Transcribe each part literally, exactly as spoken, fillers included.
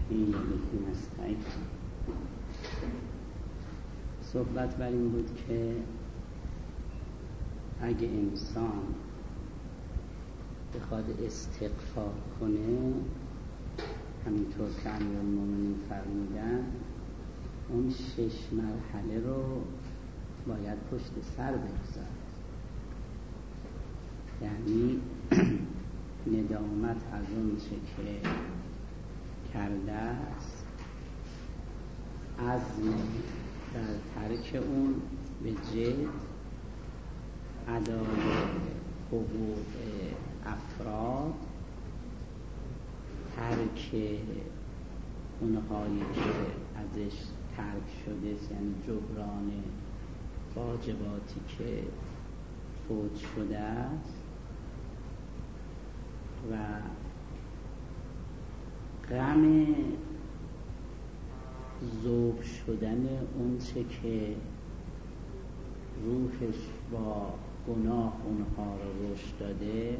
این یکی نستعین. صحبت بر این بود که اگه انسان بخواد استغفار کنه، همینطور که امیرالمومنین فرمودن، اون شش مرحله رو باید پشت سر بگذاره. یعنی ندامت از اون چه که کرده است، عزم در ترک اون به جد، ادای حقوق افراد، ترک اونهایی که ازش ترک شده، یعنی جبران واجباتی که فوت شده است، و غم ذوب شدن اون چه که روحش با گناه اونها رو رشد داده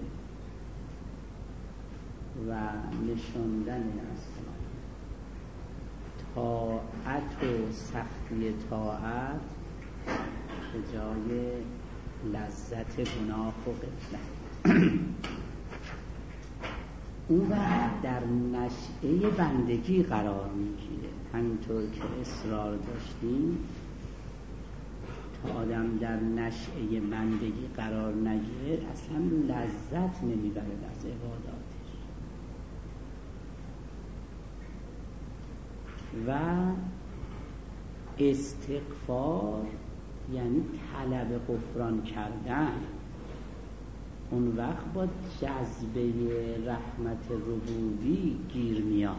و نشاندن اصلا طاعت و سختی طاعت به جای لذت گناه و غفلت. اون وقت در نشأه بندگی قرار میگیره. همینطور که اصرار داشتیم، تا آدم در نشأه بندگی قرار نگیره اصلا لذت نمیبره از عباداتش. و استغفار یعنی طلب غفران کردن. اون وقت با جذبه رحمت ربوبی گیر میاد.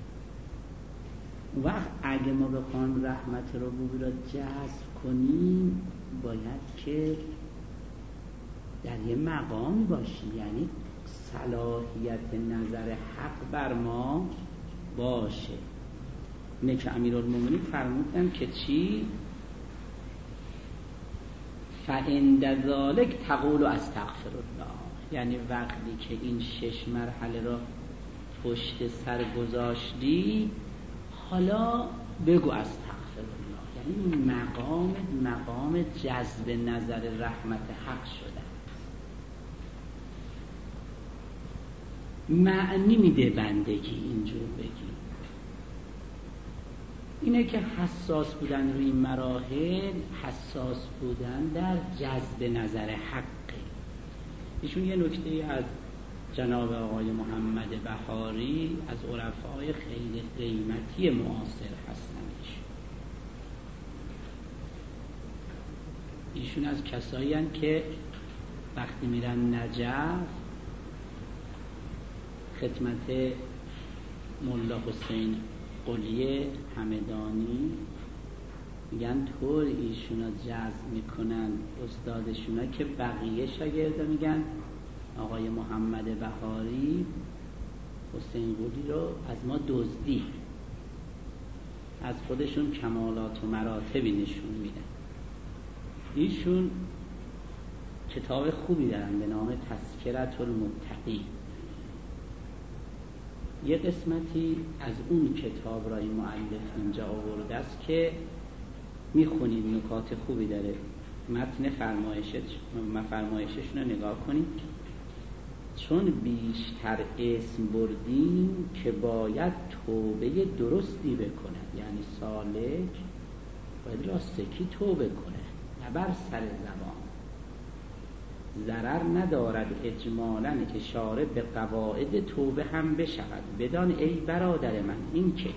اون وقت اگه ما بخوایم رحمت ربوبی را جذب کنیم، باید که در یه مقامی باشی، یعنی صلاحیت نظر حق بر ما باشه. اینه که امیرالمومنین فرمودن که چی؟ فعند ذالک تقول استغفر الله. یعنی وقتی که این شش مرحله را پشت سر گذاشتی، حالا بگو استغفر الله. یعنی مقام مقام جذب نظر رحمت حق شده. معنی میده بندگی اینجور بگی. اینه که حساس بودن روی این مراحل، حساس بودن در جذب نظر حقه. ایشون یه نکته از جناب آقای محمد بهاری از عرفای خیلی قیمتی معاصر هستن. ایشون از کسایی هستن که وقتی میرن نجف خدمت ملا حسین قلیه همدانی، میگن طور ایشونا جذب میکنن استادشونا که بقیه شاگردا میگن آقای محمد بهاری حسین قلی رو از ما دزدی، از خودشون کمالات و مراتبی نشون میدن. ایشون کتاب خوبی دارن به نام تذکرة المتقین. یه قسمتی از اون کتاب را این مؤلف اینجا آورده است که میخونید، نکات خوبی داره. متن فرمایشش فرمایششون رو نگاه کنید. چون بیشتر اسم بردیم که باید توبه درستی بکنه، یعنی سالک باید راستکی توبه کنه، نه بر سر زبان. ضرر ندارد اجمالاً اشاره به قواعد توبه هم بشود. بدان ای برادر من این که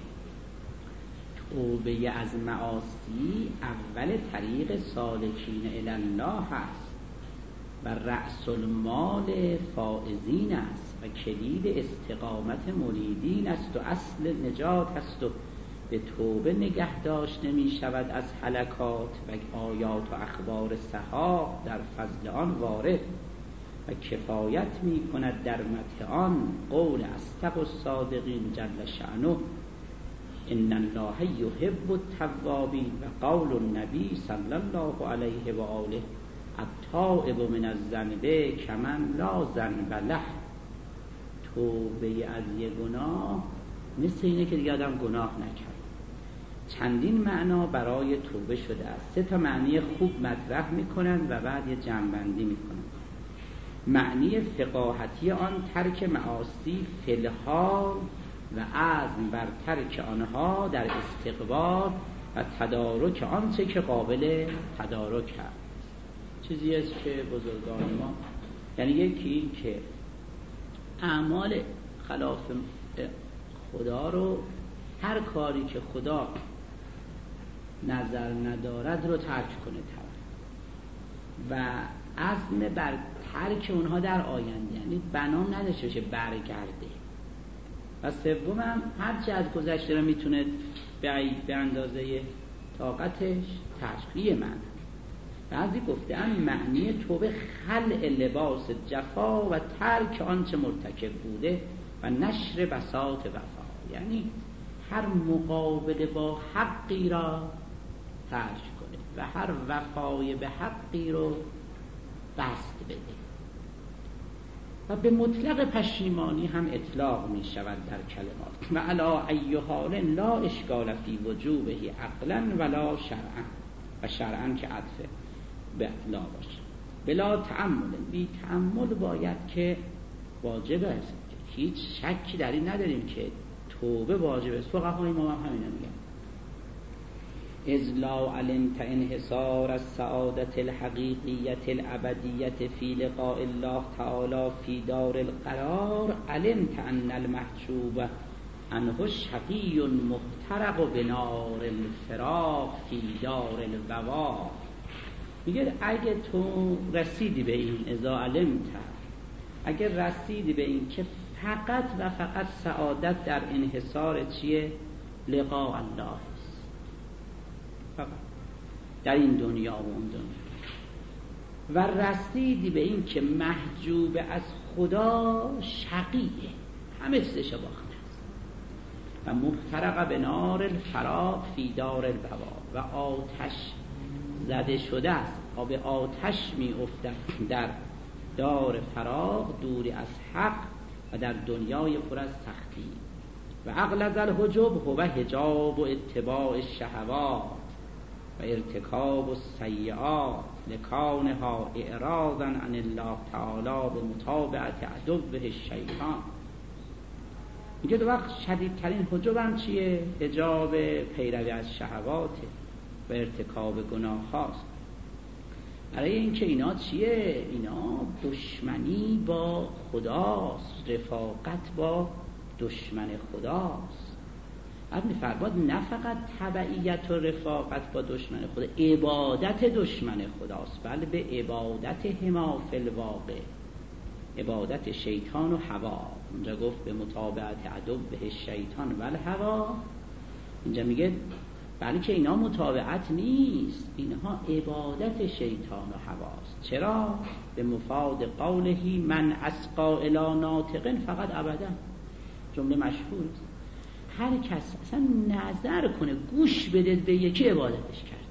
توبه از معاصی اول طریق سالکین الی الله هست و رأس المال فائزین است و کلید استقامت مریدین است و اصل نجات است و به توبه نگه داشت نمی شود از هلکات و آیات و اخبار سحاق در فضل آن وارد و کفایت می کند در مدح آن قول اصدق الصادقین جل شأنه ان الله یحب التوابین و قول النبی صلی الله علیه و آله التائب من الذنب کمن لا ذنب له. توبه از یک گناه مثل اینه که دیگه آدم گناه نکرد. چندین معنا برای توبه شده است. سه تا معنی خوب مطرح میکنن و بعد یه جمع‌بندی میکنن. معنی فقاهتی آن ترک معاصی فی الحال و عزم بر ترک آنها در استقبال و تدارک آنچه که قابل تدارک هست. چیزی است که بزرگان ما، یعنی یکی این که اعمال خلاف خدا رو، هر کاری که خدا نظر ندارد رو ترک کنه و عزم بر ترک اونها در آینده، یعنی بنا نداشته باشه برگرده. و سومم هر چه از گذشته رو میتونه به اندازه طاقتش تشریح من. بعضی گفتن معنی توبه خلع لباس جفا و ترک آنچه مرتکب بوده و نشر بساط وفا، یعنی هر مقابله با حقی را ترک کنه و هر وفای به حقی رو بست بده. و به مطلق پشیمانی هم اطلاق می شود در کلمات. و علا ای حال لا اشکال فی وجوبه عقلا ولا شرعا، و شرعا که عطف به لا باشه. بلا تأمل، بی تأمل باید که واجب است. هیچ شکی در این نداریم که توبه واجب است. فقهای ما هم همین میگن. اذ لا علمت انحصار السعادة الحقیقیة الابدیة فی لقاء الله تعالی فی دار القرار، علمت ان المحجوب عنه شقی محترق بنار الفراق فی دار البوا. میگه اگه تو رسیدی به این، اذا علمت، اگه رسیدی به این که فقط و فقط سعادت در انحصار چیه؟ لقاء الله است، فقط در این دنیا و اون دنیا، و رسیدی به این که محجوب از خدا شقیه، همه چیزش باخته است، و محترق به نار الفراق فی دار البوا، و آتش زده شده است، آب آتش می افتد در دار فراق، دوری از حق و در دنیای پر از سختی. و اغلظ الحجب هو حجاب و اتباع الشهوات و ارتکاب السیئات لکانها اعراضا عن الله تعالی به متابعت عدوه الشیطان. میگه دو وقت شدیدترین حجب هم چیه؟ حجاب پیروی از شهوات و ارتکاب گناه هاست. برای اینکه اینا چیه؟ اینا دشمنی با خداست، رفاقت با دشمن خداست. بعد می‌فرماد نه فقط تبعیت و رفاقت با دشمن خدا، عبادت دشمن خداست، بله به عبادت هما فی الواقع، عبادت شیطان و هوا. اونجا گفت به متابعت عدو به شیطان و الهوا، اینجا میگه بله که اینا متابعت نیست، اینها عبادت شیطان و هواست. چرا؟ به مفاد قولهی من اسقا الی ناطق فقط ابدا، جمله مشهور است. هر کس اصلا نظر کنه گوش بده به یکی عبادتش کرد.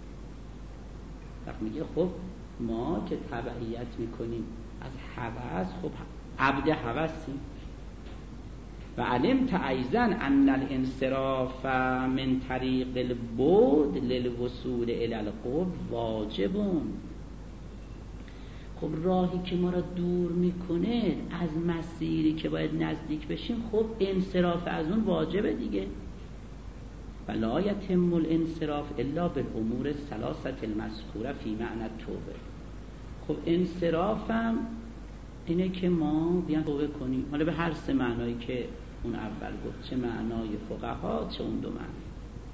وقت میگه خب ما که تبعیت میکنیم از هوس، خب عبد هوسیم. و علمت ایضا ان الانصراف من طریق البعد للوصول الی القرب واجبون. خب راهی که ما را دور میکنه از مسیری که باید نزدیک بشیم، خب انصراف از اون واجبه دیگه. ولا یتم الانصراف الا بالامور الثلاثه المذکوره فی معنی التوبه. خب انصرافم اینه که ما بیان توبه کنیم، حالا به هر سه معنایی که اون اول گفت، چه معنای فقها چه اون دو معنی.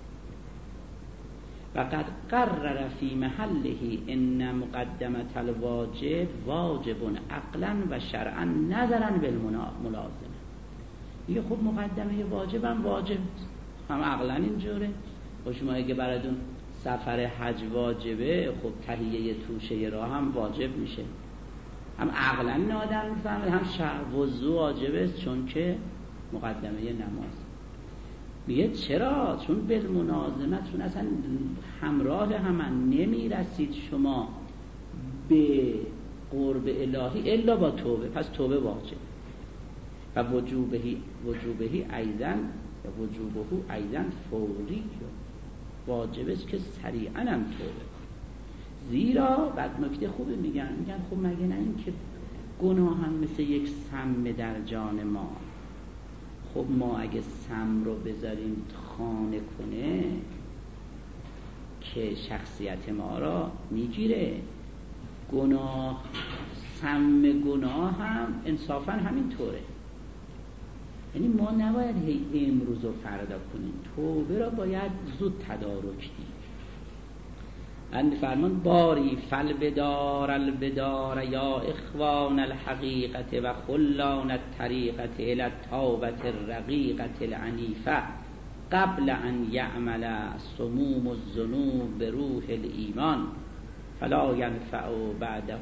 و قد قرر فی محله ان مقدمه الواجب واجب عقلا و شرعا نظرا بالملازمه. میگه خب مقدمه واجب هم واجب هم عقلا اینجوره. خب شما اگه براتون سفر حج واجبه، خب تهیه توشه راه هم واجب میشه، هم عقلا این آدم میفهمه، هم شرع وضو واجبه چون که مقدمه نماز. میگه چرا؟ چون بالمناظمت، چون اصلا همراه هم نمیرسید شما به قرب الهی الا با توبه، پس توبه واجب. و وجوبهی وجوبهی ایضا یا وجوبه ایضا فوری، واجب است که سریعا هم توبه. زیرا بعد نکته خوبی میگن، میگن خب مگه نه این که گناه هم مثل یک سم در جان ما، خب ما اگه سم رو بذاریم خانه کنه که شخصیت ما را میگیره، گناه سم گناه هم انصافا همین طوره. یعنی ما نباید هی امروز و فردا کنیم، توبه را باید زود تدارک دید. ان فرمان باری فالبدار البدار یا اخوان الحقیقت و خلان الطریقت الى التوبة الرقیقة العنیفة قبل ان یعمل سموم الذنوب بروح الایمان فلا ینفع بعده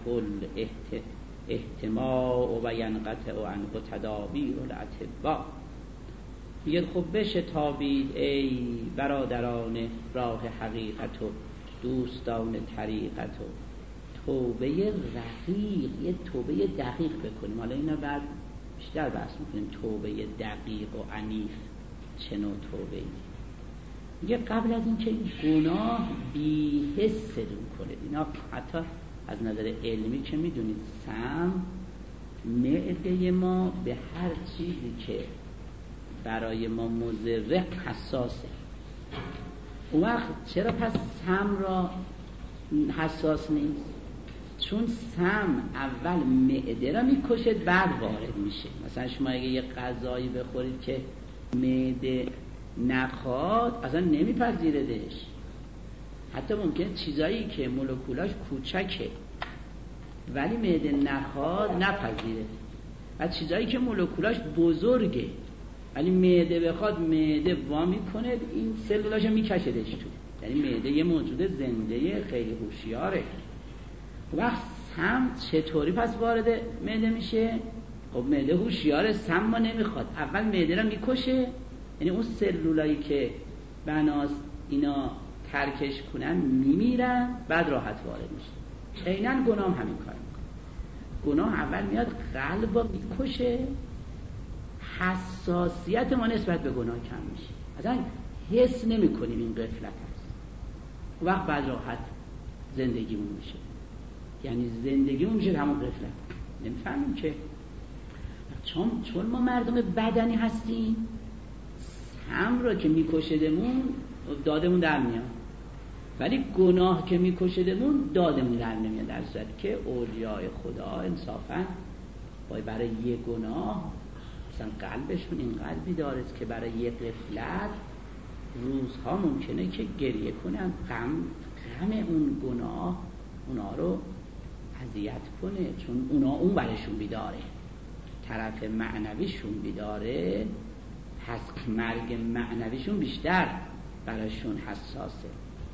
الاحتماع و ینقطع عنه تدابیر الاطباء. میگه خب بشه تابید ای برادران راه حقیقت و دوستان طریقت و توبه رقیق، یه توبه دقیق بکنیم. حالا اینا بعد بیشتر بحث میکنیم توبه دقیق و عنیف چه نوع توبه ای. میگه قبل از این که گناه بی حس دون کنه، اینا حتی از نظر علمی که میدونید سم معده ما به هر چیزی که برای ما مضر حساسه. اون وقت چرا پس سم را حساس نیست؟ چون سم اول معده را میکشه بعد وارد میشه. مثلا شما اگه یه غذایی بخورید که معده نخواد اصلا نمیپذیردش. حتی ممکنه چیزایی که مولکولاش کوچکه ولی معده نخواد نپذیره، و چیزایی که مولکولاش بزرگه ولی معده بخواد معده وا میکنه این سلولاشو میکشهدش تو. یعنی معده یه موجود زنده خیلی هوشیاره. وقت سم چطوری پس وارد معده میشه؟ خب معده هوشیاره، سم ما نمیخواد، اول معده رو میکشه، یعنی اون سلولایی که بناس اینا ترکش کنن میمیرن، بعد راحت وارد میشه. عیناً گناه هم همین کار میکنه. گناه اول میاد قلب رو میکشه، حساسیت ما نسبت به گناه کم میشه، اصلا حس نمی کنیم این غفلت هست. وقت بعد راحت زندگیمون میشه، یعنی زندگیمون میشه همون غفلت. نمیفهمیم که چون چون ما مردم بدنی هستیم، هم را که میکشدمون دادمون در میاد، ولی گناه که میکشدمون دادمون در نمیاد. در صورت که اولیای خدا انصافا باید برای یه گناه مثلا قلبشون این قلبی داره که برای یه غفلت روزها ممکنه که گریه کنن، غم غم اون گناه اونا رو اذیت کنه، چون اونا اون برشون بیداره، طرف معنویشون بیداره، پس مرگ معنویشون بیشتر براشون حساسه.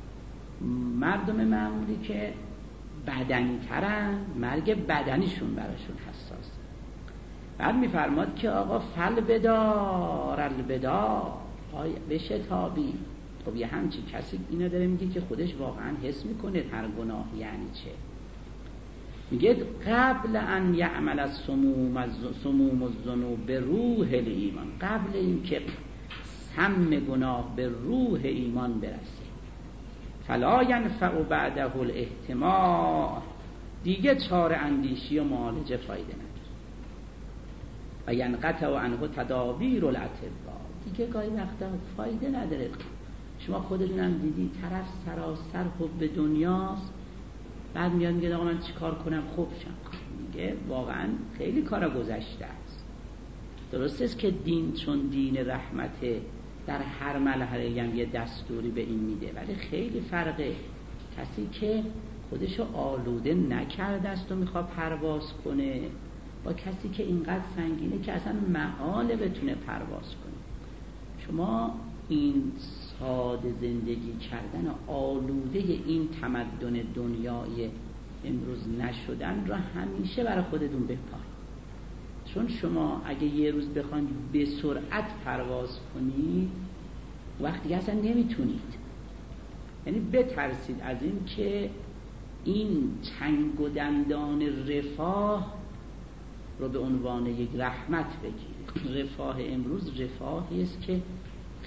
مردم معمولی که بدنی ترن مرگ بدنیشون براشون حساسه. بعد میفرماد که آقا فل بدار البدار، بشه تابی. خب یه همچی کسی اینا داره میگه که خودش واقعا حس میکنه هر گناه یعنی چه. میگه قبل ان یعمل از سموم از سموم الذنوب به روح ایمان، قبل این که سم گناه به روح ایمان برسه، فلا ینفع بعده الاحتماع، دیگه چاره اندیشی و معالجه فایده نداره. و ینقطع عنه تدابیر الاطباء، دیگه گاهی وقتا فایده نداره. شما خودتونم دیدی طرف سراسر حب دنیاست، بعد میاد میگه آقا من چیکار کنم خوب شم. میگه واقعا خیلی کارا گذشته است. درست است که دین چون دین رحمته در هر مرحله هم یه دستوری به این میده، ولی خیلی فرقه کسی که خودشو آلوده نکرده است و میخواد پرواز کنه با کسی که اینقدر سنگینه که اصلا محاله بتونه پرواز کنه. شما این ساده زندگی کردن و آلوده این تمدن دنیای امروز نشدن را همیشه برای خودتون بپایید. چون شما اگه یه روز بخواید به سرعت پرواز کنید وقتی اصلا نمیتونید. یعنی بترسید از این که این چنگ و دندان رفاه رو به عنوان یک رحمت بگیرید. رفاه امروز رفاهی است که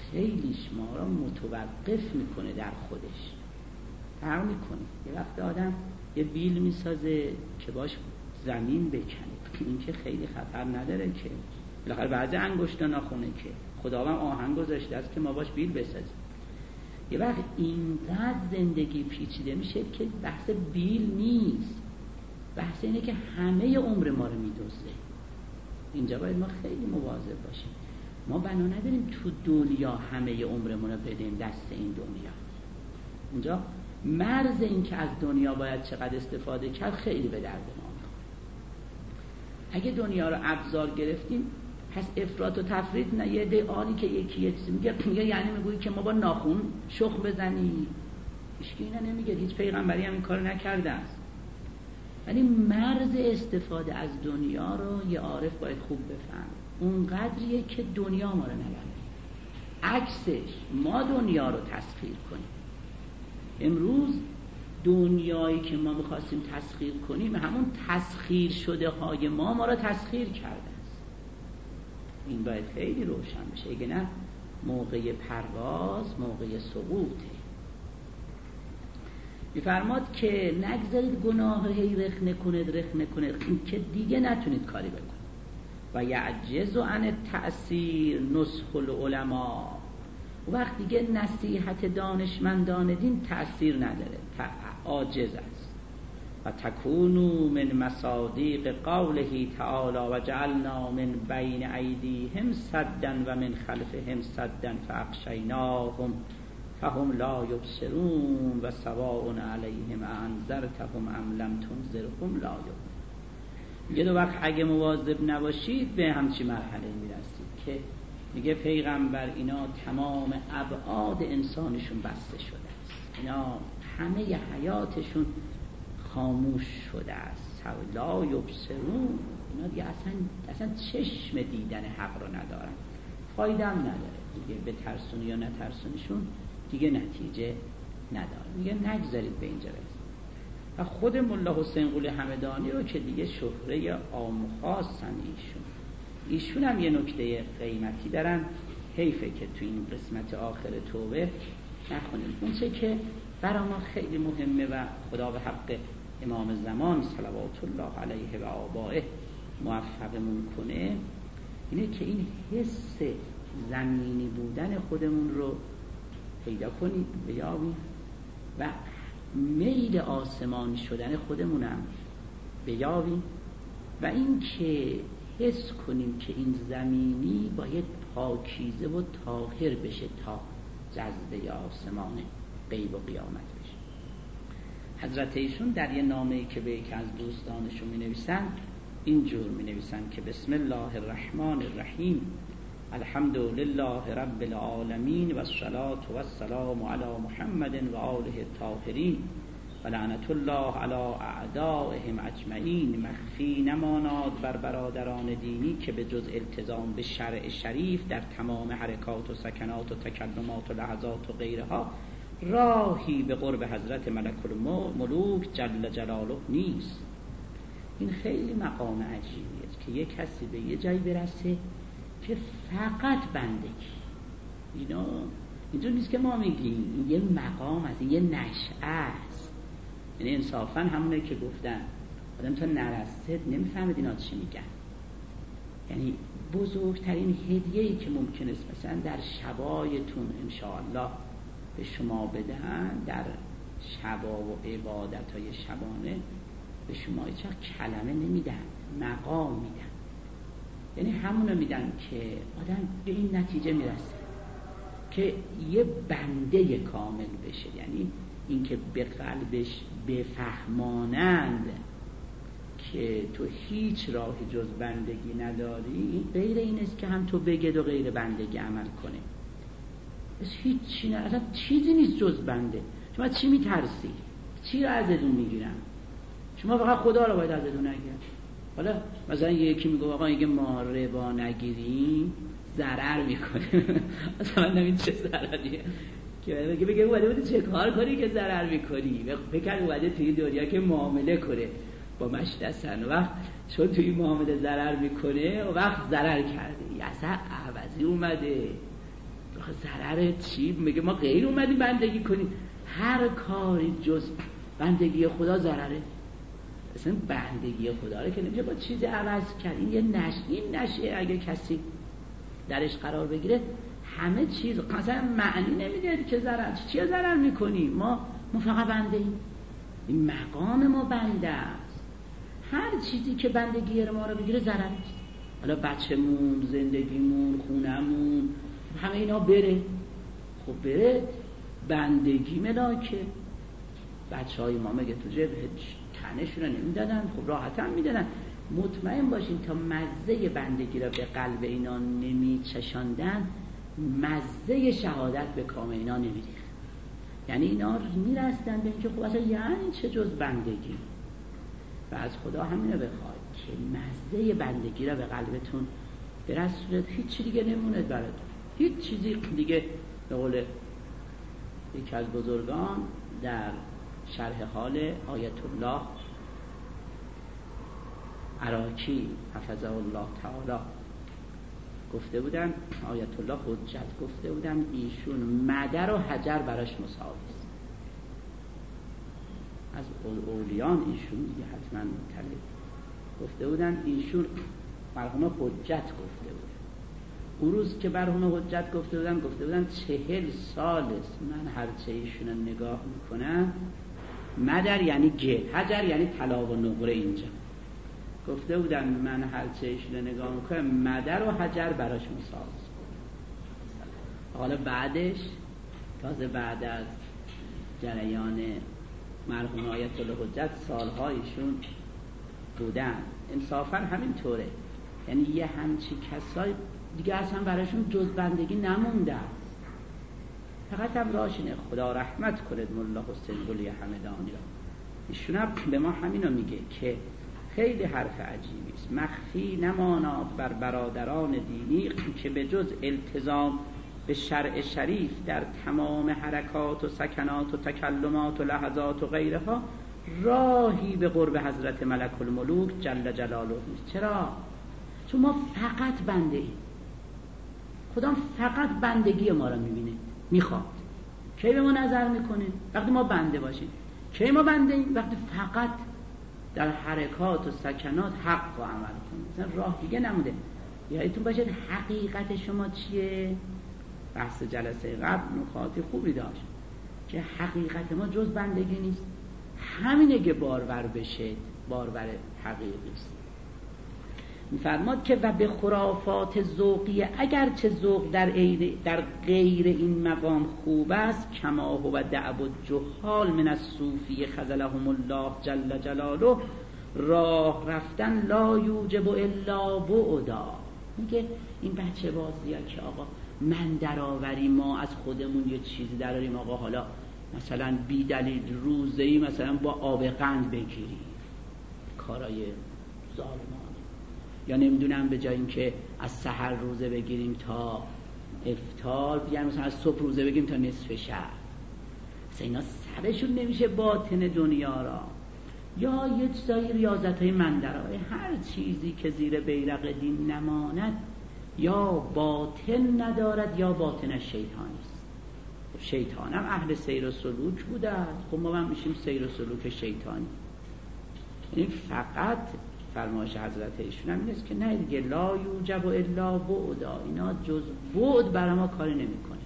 خیلیش ما را متوقف میکنه در خودش، فرق میکنه. یه وقت آدم یه بیل میسازه که باش زمین بکنه، این که خیلی خطر نداره که بالاخره بعضی انگشتا ناخونه که خداوند آهن گذاشته است که ما باش بیل بسازیم. یه وقت اینقدر زندگی پیچیده میشه که بحث بیل نیست، بحث اینه که همه عمر ما رو میدوزه. اینجا باید ما خیلی مواظب باشیم. ما بنا نداریم تو دنیا همه عمرمون رو بدیم دست این دنیا. اینجا مرز این که از دنیا باید چقدر استفاده کرد خیلی به درد ما میخوره. اگه دنیا رو ابزار گرفتیم پس افراط و تفرید نه. یه عده عالی که یکی یه چیزی میگه میگه یعنی میگویی که ما با ناخون شخم بزنی. هیچکی اینا نمیگه، هیچ پیغمبری هم این کارو نکرده است. ولی مرز استفاده از دنیا رو یه عارف باید خوب بفهم. اون قدریه که دنیا ما رو نبره، عکسش ما دنیا رو تسخیر کنیم. امروز دنیایی که ما میخواستیم تسخیر کنیم همون تسخیر شده های ما ما رو تسخیر کرده است. این باید خیلی روشن بشه، اگه نه موقع پرواز موقع سقوطه. میفرماد که نگذارید گناه هی رخ نکنید رخ نکنید که دیگه نتونید کاری بکنید. و یعجز عن التأثیر نصح العلماء. وقت دیگه نصیحت دانشمندان دین تأثیر نداره، عاجز است. و تکونو من مصادیق قوله تعالی و جعلنا من بین ایدیهم سدا و من خلفهم سدا فاغشیناهم فهم لا یبصرون و سواء علیهم انذرتهم ام لم تنذرهم لا یؤمنون. یه دو وقت اگه مواظب نباشید به همچین مرحله میرسید که میگه پیغمبر اینا تمام ابعاد انسانشون بسته شده است، اینا همه حیاتشون خاموش شده است. لا یبصرون، اینا دیگه اصلا, اصلا چشم دیدن حق رو ندارن، فایده هم نداره دیگه، به ترسونی یا نترسونیشون دیگه نتیجه نداره. میگه نگذارید به اینجا برسید. و خود ملا حسین قلی همدانی رو که دیگه شهره عام و خاصن ایشون ایشون هم یه نکته قیمتی دارن، حیفه که تو این قسمت آخر توبه نخونیم. اون چه که برای ما خیلی مهمه و خدا به حق امام زمان صلوات الله علیه و آبائه موفقمون کنه، اینه که این حس زمینی بودن خودمون رو پیدا کنید، بیابید و میل آسمانی شدن خودمونم بیابید و این که حس کنیم که این زمینی باید پاکیزه و طاهر بشه تا جذبه آسمان غیب و قیامت بشه. حضرت ایشون در یه نامه‌ای که به یکی از دوستانشون می نویسن اینجور می نویسن که بسم الله الرحمن الرحیم الحمد لله رب العالمین و الصلاة و السلام علی محمد و آله الطاهرین و لعنت الله علی اعدائهم اجمعین. مخفی نماناد بر برادران دینی که به جز التزام به شرع شریف در تمام حرکات و سکنات و تکلمات و لحظات و غیرها راهی به قرب حضرت ملک الملوک جل جلاله نیست. این خیلی مقام عجیبیه که یک کسی به یه جایی برسه که فقط بندگی. اینا اینجور نیست که ما میگیم، این یه مقام است، این یه نشأه است. یعنی انصافا همونه که گفتن آدم تا نرسه نمیفهمید اینا چی میگن. یعنی بزرگترین هدیه‌ای که ممکن است مثلا در شبایتون انشاءالله به شما بدهن، در شبا و عبادت‌های شبانه به شما هیچ کلمه نمیدن، مقام میدن. یعنی همونو میدن که آدم به این نتیجه میرسه که یه بنده کامل بشه، یعنی اینکه به قلبش بفهمانند که تو هیچ راهی جز بندگی نداری. این غیر این است که هم تو بگید و غیر بندگی عمل کنه. بس هیچی نه، اصلا چیزی نیست جز بنده. شما چی میترسی؟ چی رو ازتون میگیرن؟ شما فقط خدا رو باید ازتون نگیرن. حالا مثلا یکی میگه آقا اگه ما ربا نگیریم ضرر میکنه. اصلا نمید چه ضرریه که بگه بگه اومده بودی چه کار کنی که ضرر میکنی. فکر اومده توی دنیا که معامله کنه با مشتسن، وقت چون توی معامله ضرر میکنه و وقت ضرر کرده اصلا عوضی اومده. آخه ضرر چی؟ میگه ما غیر اومدیم بندگی کنیم، هر کاری جز بندگی خدا ضرره. اصلا بندگی خدا رو که نمیشه با چیزی عوض کرد. این یه نش این نشه اگه کسی درش قرار بگیره همه چیز مثلا معنی نمیده که ضرر چیه ضرر میکنیم. ما ما فقط بنده ایم، این مقام ما بنده است. هر چیزی که بندگی ما رو بگیره ضرر است. حالا بچه‌مون، زندگیمون، خونمون، همه اینا بره، خب بره، بندگی ملاکه. بچه های ما مگه تو جبهه تنشون رو نمیدادن؟ خب راحت هم میدادن. مطمئن باشین تا مزه بندگی را به قلب اینا نمیچشاندن، مزه شهادت به کام اینا نمیریخت. یعنی اینا میرستن به اینکه خب اصلا یعنی چه جز بندگی. و از خدا همینو بخواید که مزه بندگی را به قلبتون برسونید، هیچ چیزی دیگه نموند براتون، هیچ چیزی دیگه. به قول یکی از بزرگان در شرح حال آیت الله عراقی حفظه الله تعالی گفته بودن، آیت الله حجت گفته بودن ایشون مدر و حجر براش مساوی است. از اولیان ایشون دیگه حتما مطلع گفته بودن، ایشون مرحوم حجت گفته بودن. اون روز که مرحوم حجت گفته بودن گفته بودن چهل سال است من هرچه ایشون نگاه میکنم، مدر یعنی گل، حجر یعنی طلا و نقره. اینجا گفته بودن من هرچه ایشون نگاه میکنم مدر و حجر براش مساوی است. حالا بعدش تازه بعد از جریان مرحوم آیت الله حجت سالها ایشون بودن، انصافا همینطوره. یعنی یه همچی کسای دیگه اصلا براشون جز بندگی نمونده است. فقط هم راشینه خدا رحمت کنه مولا حسین قلی همدانی را. ایشون هم به ما همینو میگه که خیلی حرف عجیبی است. مخفی نماناد بر برادران دینی که به جز التزام به شرع شریف در تمام حرکات و سکنات و تکلمات و لحظات و غیرها راهی به قرب حضرت ملک الملوک جل جلاله نیست. چرا؟ چون ما فقط بنده ایم. خدا فقط بندگی ما رو میبینه، میخواد. کی به ما نظر میکنه؟ وقتی ما بنده باشیم. کی ما بنده ایم؟ وقتی فقط در حرکات و سکنات حق رو عمل کنیم. مثلا راه دیگه نموده. یادتون باشه حقیقت شما چیه؟ بحث جلسه قبل نکات خوبی داشت که حقیقت ما جز بندگی نیست. همینه که بارور بشه، بارور حقیقی است. می‌فرماد که و به خرافات ذوقیه اگرچه ذوق در غیر در غیر این مقام خوب است، کما هو دعو الجهال من الصوفی خذلهم الله جل جلاله، راه رفتن لا یوجب الا بعدا. میگه این بچه بازیه که آقا من درآوری ما از خودمون یه چیزی دراریم، آقا حالا مثلا بی دلیل روزه‌ای مثلا با آب قند بگیری، کارای ظالمانه. یا نمیدونم به جای اینکه از سحر روزه بگیریم تا افطار، بیان مثلا از صبح روزه بگیریم تا نصف شب. مثلا اینا سرشون نمیشه باطن دنیا را. یا یه چیزای ریاضت‌های مندرای، هر چیزی که زیر بیرق دین نماند یا باطن ندارد یا باطن شیطانی است. شیطان هم اهل سیر و سلوک بوده، خب ما هم میشیم سیر و سلوک شیطانی. این فقط فرمایش حضرت ایشون هم این است که نه دیگه لا یوجب الا بعدا، اینا جز بعد برای ما کاری نمیکنه.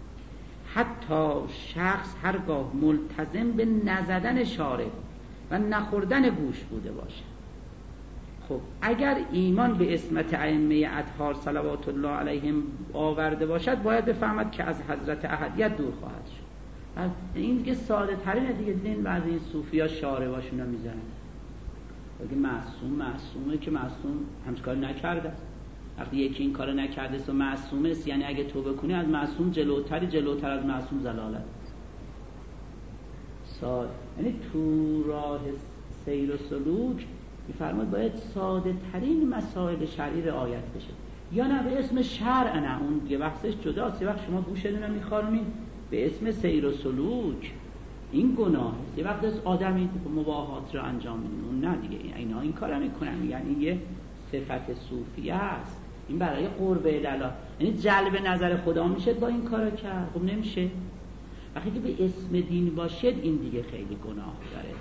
حتی شخص هرگاه ملتزم به نزدن شارب و نخوردن گوش بوده باشه، خب اگر ایمان به عصمت ائمه اطهار صلوات الله علیهم آورده باشد، باید بفهمد که از حضرت احدیت دور خواهد شد. این دیگه ساده ترینه دیگه. دیدین بعضی این صوفیا شارباشون رو میزنن، بگه معصوم معصومه که معصوم همچه کار نکرده. وقتی یکی این کار نکرده است و معصومه است، یعنی اگه توبه کنی از معصوم جلوتری، جلوتر از معصوم زلالت. ساده، یعنی تو راه سیر و سلوک میفرماد باید ساده ترین مسائل شرعی رعایت بشه. یا نه به اسم شرع، نه اون یه وقتش جداست. یه وقت شما گوشتون رو میخارمین به اسم سیر و سلوک، این گناه است. یه وقت از آدمی مباهات رو انجام میدن، اون نه دیگه. اینا این کارا میکنن، یعنی یه صفت صوفیه است این برای قرب الاله، یعنی جلب نظر خدا میشه با این کارا کرد. خب نمیشه. وقتی که به اسم دین باشد این دیگه خیلی گناه داره.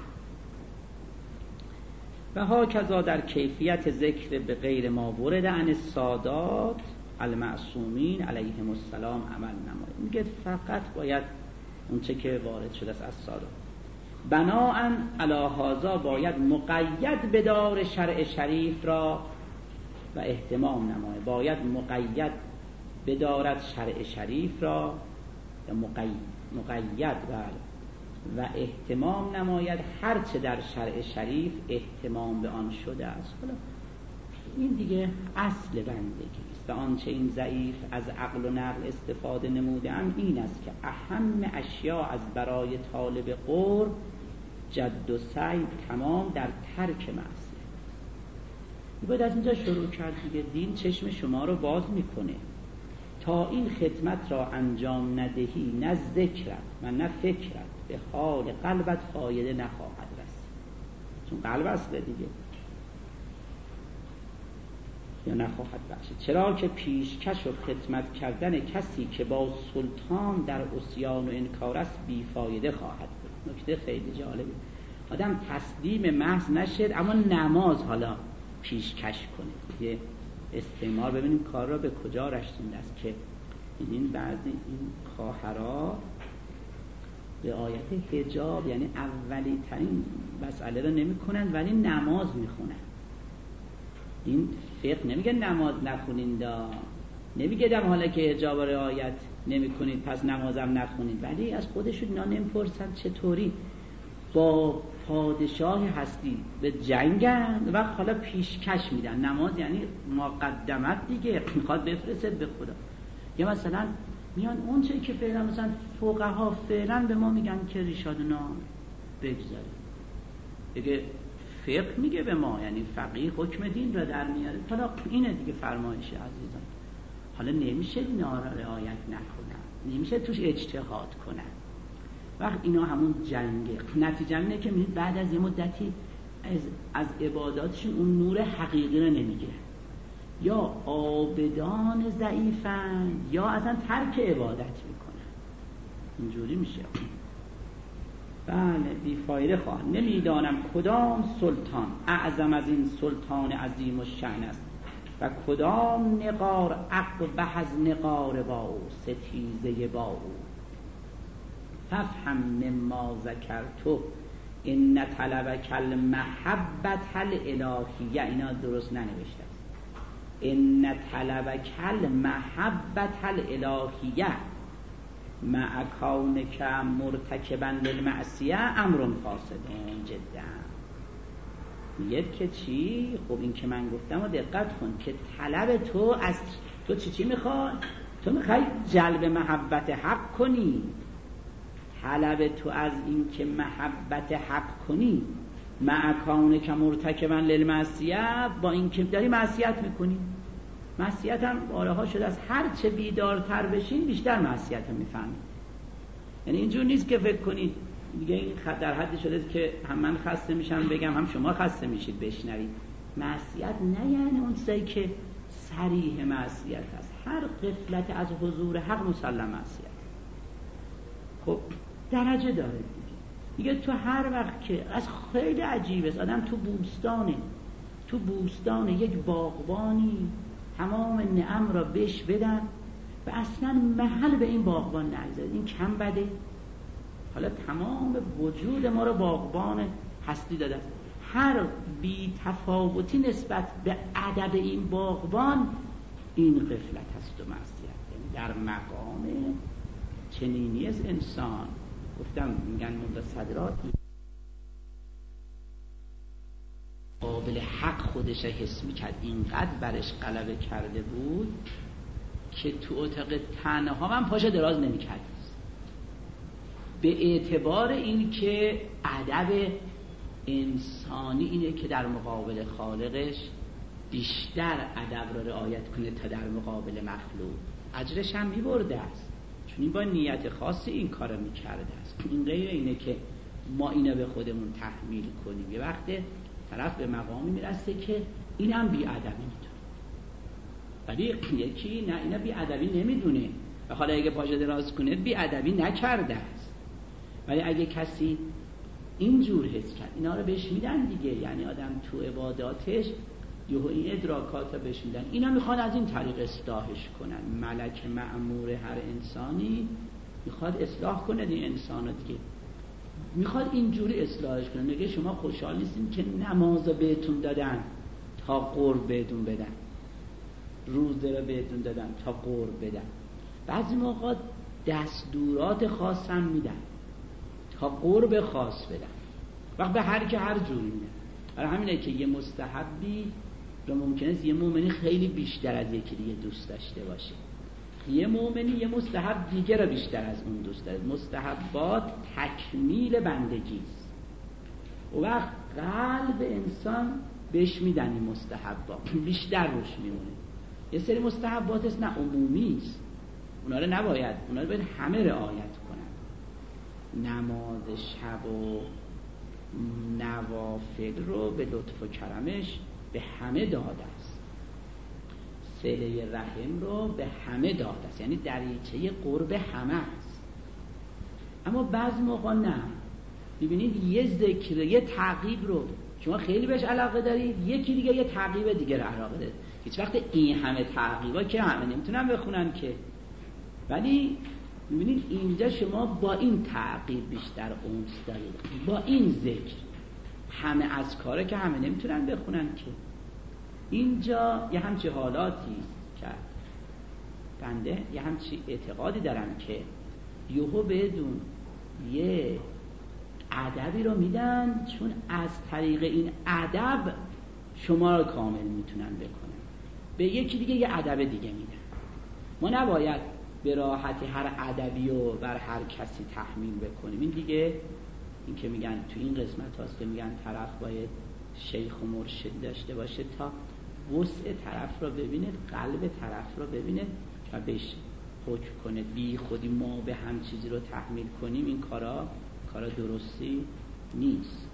و ها کذا در کیفیت ذکر به غیر ما ورد عن السادات المعصومین علیهم السلام عمل نماید. میگه فقط باید اون چه که وارد شده است از سادات، بناءً علی هذا باید مقید بدار شرع شریف را و اهتمام نماید. باید مقید بدارد شرع شریف را یا مقید مقید و اهتمام نماید هر چه در شرع شریف اهتمام به آن شده است. حالا این دیگه اصل بندگی است. و آنچه این ضعیف از عقل و نقل استفاده نموده‌اند این است که اهم اشیاء از برای طالب قرب جد و سعی تمام در ترک معصیت. باید از اینجا شروع کرد دیگه. دین چشم شما رو باز میکنه. تا این خدمت را انجام ندهی نه ذکرت و نه فکرت به حال قلبت فایده نخواهد رسید. چون قلب اصله دیگه، یا نخواهد بخشید. چرا که پیشکش و خدمت کردن کسی که با سلطان در عصیان و انکار است بیفایده خواهد بود. نکته خیلی جالبه. آدم تسلیم محض نشد اما نماز حالا پیشکش کنه دیگه. استعمار ببینیم کار را به کجا رسونده است که این بعضی این خواهرها رعایت حجاب یعنی اولی ترین مسئله رو نمی کنن ولی نماز می خونن. این فقه نمیگه نماز نخونین دا، نمیگه دم حالا که حجاب رعایت نمی کنید پس نمازم نخونید، ولی از خودشون اینا نمیپرسن چطوری با پادشاه هستی به جنگن و حالا پیشکش میدن. نماز یعنی مقدمت دیگه، میخواد بفرسته به خدا. یا مثلا میان اون چه که فعلا مثلا فقها فعلا به ما میگن که ریشادونا بگذاریم دیگه. فقه میگه به ما یعنی فقیه حکم دین را در میاره. حالا اینه دیگه فرمایش عزیزان. حالا نمیشه اینا را رعایت نکنن، نمیشه توش اجتهاد کنن. وقت اینا همون جنگه. نتیجه اینه که بعد از یه مدتی از, از عباداتشون اون نور حقیقی رو نمیگیرن، یا عابدان ضعیفن یا اصلا ترک عبادت میکنن. اینجوری میشه. بله بیفایده خواه. نمیدانم کدام سلطان اعظم از این سلطان عظیم و شأن است و کدام نقار اقبح از نقار با او ستیزه با او. ففهم مما ذکرتو ان طلبک المحبت الالهیه. اینا درست ننوشته است. ان طلبک المحبت الالهیه مع کونک مرتکبا للمعصیه امر فاسد جدا. میگه که چی؟ خب این که من گفتم و دقت کن که طلب تو از تو چی چی میخواد؟ تو میخوای جلب محبت حق کنی. طلب تو از این که محبت حق کنی مع کونک مرتکبا للمعصیه، با این که داری معصیت میکنی. معصیت هم بارها شده از هر چه بیدارتر بشین بیشتر معصیت رو میفهمید. یعنی اینجور نیست که فکر کنید دیگه این در حدی شده که هم من خسته میشم بگم هم شما خسته میشید بشنوید. معصیت نه یعنی اون چیزی که صریح معصیت است. هر غفلت از حضور حق مسلم معصیت. خب درجه داره دیگه. دیگه تو هر وقت که از خیلی عجیبه است آدم تو بوستانه تو بوستان یک باغبانی تمام نعم را بهش بدن و اصلا محل به این باغبان نگذارد. این کم بده. حالا تمام وجود ما را باغبان هستی داده است. هر بی تفاوتی نسبت به ادب این باغبان این غفلت هست و معصیت. در مقام چنینی از انسان گفتم میگن مولا صدرات قابل حق خودش حس میکرد، اینقدر برش غلبه کرده بود که تو اتاق تنها من پاشو دراز نمیکرد. به اعتبار این که ادب انسانی اینه که در مقابل خالقش بیشتر ادب را رعایت کنه تا در مقابل مخلوق. اجرش هم میبرده است چون این با نیت خاصی این کارو میکرده است. این غیر اینه که ما اینو به خودمون تحمیل کنیم. یه وقت طرف به مقامی میرسه که اینم بی ادبی میتونه. ولی یکی نه اینا بی ادبی نمیدونه و حالا اگه پاشه دراز کنه بی ادبی نکرده است. ولی اگه کسی اینجور حس کرد اینا رو بهش میدن دیگه، یعنی آدم تو عباداتش یهو این ادراکات رو بهش میدن، اینا میخواد از این طریق اصلاحش کنن. ملک مأمور هر انسانی میخواد اصلاح کنه این انسان دیگه، میخواد اینجوری اصلاحش کنه. میگه شما خوشحال نیستین که نماز بهتون دادن تا قرب بهتون بدن، روزه رو بهتون دادن تا قرب بدن، بعضی موقع دستورات خاص هم میدن تا قرب خاص بدن، وقت به هر که هر جوری میدن. برای همینه که یه مستحبی رو ممکنه است یه مؤمنی خیلی بیشتر از یکی دیگه دوست داشته باشه، یه مؤمنی یه مستحب دیگه رو بیشتر از اون دوست داره. مستحبات تکمیل بندگی است. و وقت قلب انسان بهش میدن این مستحبات بیشتر روش میمونه. یه سری مستحبات است نه عمومی است، اونا رو نباید، اونا رو باید همه رعایت کنن. نماز شب و نوافل رو به لطف و کرمش به همه داده است، صله رحم رو به همه داده است، یعنی دریچه قرب همه است. اما بعض موقع نه، ببینید یه ذکر یه تعقیب رو شما خیلی بهش علاقه دارید، یکی دیگه یه تعقیب دیگه رو علاقه دارید. هیچ وقت این همه تعقیبا که همه نمیتونن بخونن که، ولی ببینید اینجا شما با این تعقیب بیشتر اونس دارید، با این ذکر. همه از کاره که همه نمیتونن بخونن که، اینجا یه همچی حالاتی که بنده یه همچی اعتقادی دارم که یهو بدون یه ادبی رو میدن، چون از طریق این ادب شما رو کامل میتونن بکنن، به یکی دیگه یه ادب دیگه میدن. ما نباید به راحتی هر ادبی رو بر هر کسی تحمیل بکنیم. این دیگه این که میگن تو این قسمت هاست که میگن طرف باید شیخ و مرشد داشته باشه تا وسع طرف رو ببینه، قلب طرف رو ببینه و بهش حکم کنه. بی خودی ما به هم چیزی رو تحمیل کنیم، این کارا کارا درستی نیست.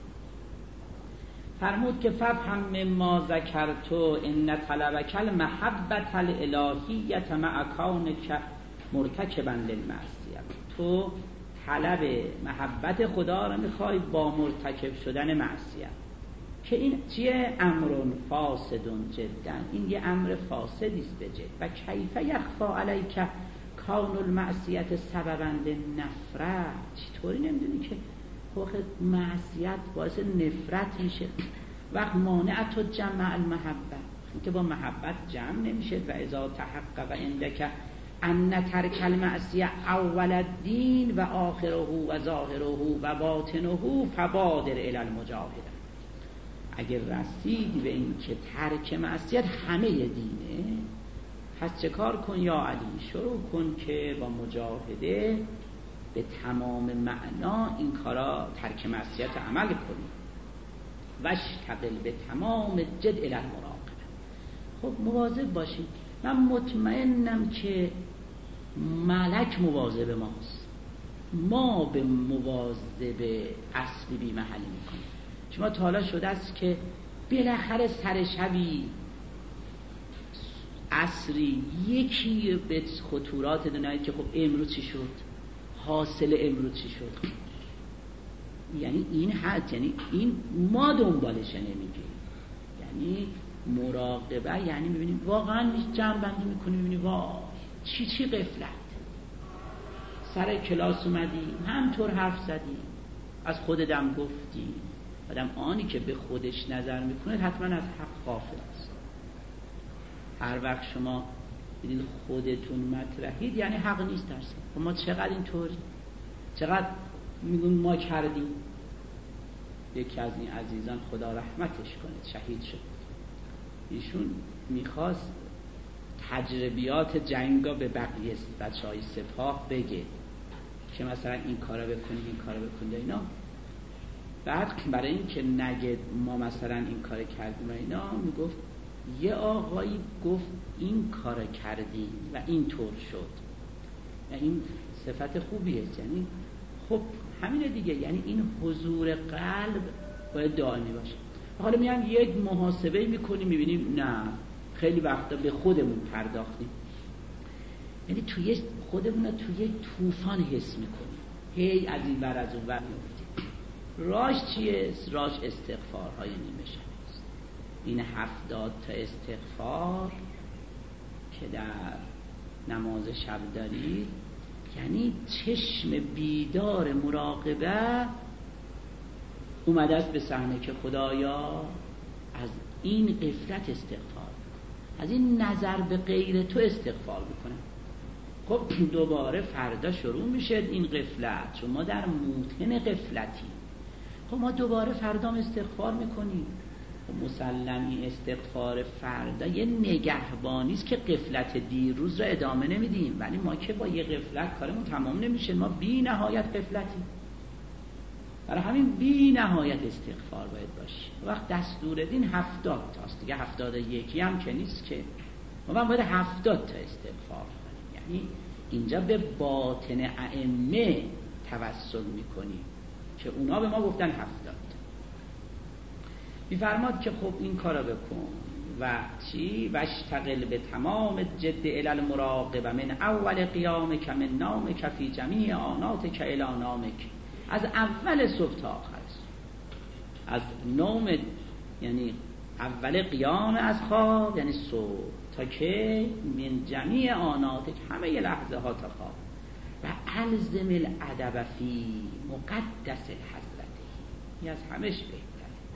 فرمود که ففهم مما ذکرتو ان طلبک المحبة الالهیة مع کونک مرتکبا للمعصیه. تو طلب محبت خدا رو میخوای با مرتکب شدن معصیت، که این چیه؟ امرون فاسدون جدا، این یه امر فاسدی است به جد. و کیف یخفا علیک کون المعصیت سببا للنفرت، چطوری نمیدونی که خود معصیت باعث نفرت میشه؟ وقت مانعت و جمع المحبه، که با محبت جمع نمیشه. و اذا تحقق عندک ان ترک المعصیه اول الدین و آخره و ظاهره و باطنه فبادر الی المجاهده. اگر رسیدی به این که ترک معصیت همه دینه، پس چه کار کن یا علی؟ شروع کن که با مجاهده به تمام معنا این کارا ترک معصیت عمل کنی. واشتغل به تمام جد الی المراقبه. خب مواظب باشید. من مطمئنم که ملک مواظب ماست، ما به مواظب اصلی بی محلی میکنیم. شما تا حالا شده است که بالاخره سر شبی عصری یکی به خطورات دنیایی که خب امروز چی شد، حاصل امروز چی شد، یعنی این حد، یعنی این ما دنبالش نمیگیم. یعنی مراقبه یعنی میبینیم واقعا جمع بندی میکنیم، میبینیم وا چی چی غفلت. سر کلاس اومدی همطور حرف زدی، از خودت گفتی. آدم آنی که به خودش نظر میکنه حتما از حق غافل است. هر وقت شما دیدید خودتون مطرحید یعنی حق نیست درست. ما چقدر اینطوری، چقدر میگون ما کردیم. یکی از این عزیزان خدا رحمتش کنه شهید شد، ایشون میخواست تجربیات جنگا به بقیه بچهای سپاه بگه که مثلا این کارا بکنید این کارا بکنید اینا. بعد برای این که نگه ما مثلا این کار کردیم و اینا، میگفت یه آقایی گفت این کار کردیم و این طور شد، و این صفت خوبیه. یعنی خب همینه دیگه، یعنی این حضور قلب باید دائمی باشه. حالا میان یک محاسبه میکنیم میبینیم نه خیلی وقتا به خودمون پرداختیم، یعنی توی خودمون رو توی طوفان حس میکنیم، هی از این ور از اون ور میفتیم. راش چیه؟ راش استغفارهای نیمه شب است. این هفتاد تا استغفار که در نماز شب دارید، یعنی چشم بیدار مراقبه اومده است به صحنه که خدایا از این غفلت استغفار، از این نظر به غیر تو استغفار بکنم. خب دوباره فردا شروع میشه این غفلت، چون ما در موطن غفلتی. خب ما دوباره فردا استغفار میکنیم. خب مسلمی استغفار فردا یه نگهبانی است که غفلت دیروز را ادامه نمیدیم، ولی ما که با یه غفلت کارمون تمام نمیشه، ما بی نهایت غفلتیم. برای همین بی نهایت استغفار باید باشه. وقت دستور دین هفتاد تاست دیگه، هفتاد یکی هم که نیست که، ما باید هفتاد تا استغفار کنیم. یعنی اینجا به باطن ائمه توسل میکنیم که اونا به ما گفتن هفتاد. میفرماد که خب این کارا بکن و چی؟ واشتغل به تمام جد الی المراقبه من اول قیام که من نام که فی جمیع آنات که الی نامک، از اول صبح تا آخر صبح، از نوم یعنی اول قیام از خواب یعنی صبح تا که من جمیع آنات، همه ی لحظه ها تا خواب، و الزم الادب فی مقدس الحضرته، این از همش بهتره.